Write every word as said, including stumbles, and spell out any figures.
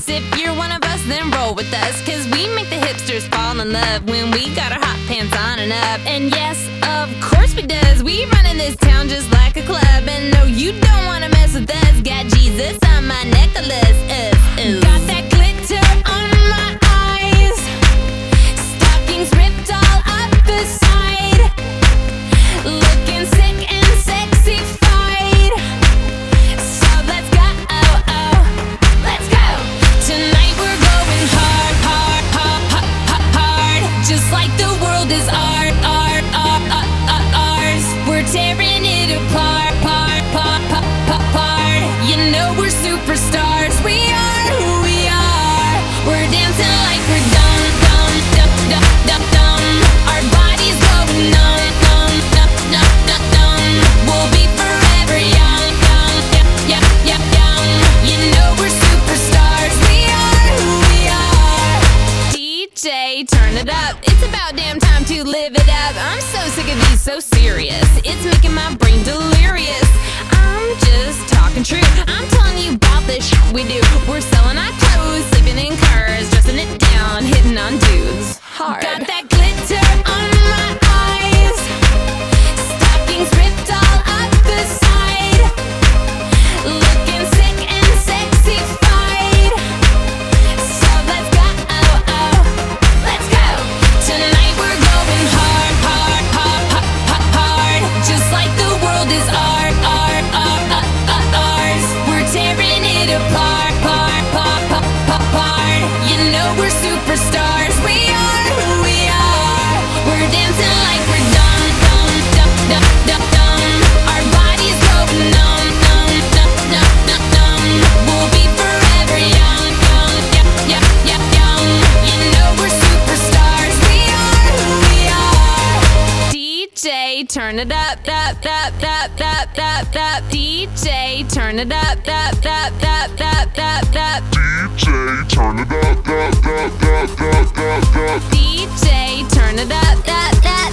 us. If you're one of us, then roll with us, cause we make the hipsters fall in love when we got our hot pants on and up. And yes, of course we does. We run in this town just like a club. And no, you don't wanna mess with us. Got Jesus on my necklace. Uh, uh. Got that glitter on my eyes. Stockings ripped all up the side. Looking sick and sexy-fied. So let's go, oh, oh, let's go. Tonight we're going hard, hard, hard, hard, hard, hard. Just like the world is art, art, art, art, art, ours. We're tearing it apart, part, part, part, part, part. You know we're superstars. We are who we are. We're dancing like we're dumb, dumb, dumb, dumb, dumb, dumb. Our bodies go numb, numb, numb, numb, numb, numb. We'll be forever young, young, young, young, young, young. You know we're superstars. We are who we are. D J, turn it up. It's about damn time to live it up. I'm so sick of these so serious. It's making my brain delirious. I'm just talking true. I'm telling you about the shit we do. We're selling our clothes, sleeping in cars, dressing it down, hitting on dudes hard. Got that glitter on my eyes. Stockings ripped all up the side. Looking sick and sexy-fied. So let's go, oh, oh, let's go. Tonight we're going hard, hard, hard, hard, hard, hard. Just like the world is art, art, art, art, art, ours. We're tearing it apart, part, part, part, part, part. You know we're superstars. We are who we are. We're dancing like we're dumb, dumb, dumb, dumb, dumb, dumb. Our bodies go numb, numb, numb, numb, numb, numb. We'll be forever young, young, young, young, young, young. You know we're superstars. We are who we are. D J, turn it up, up, up, up, up, up, up. D J, turn it up, up, up, up, up, up, up. D J, turn it up, up, up, up, up, up, up. D J, turn it up, up, up.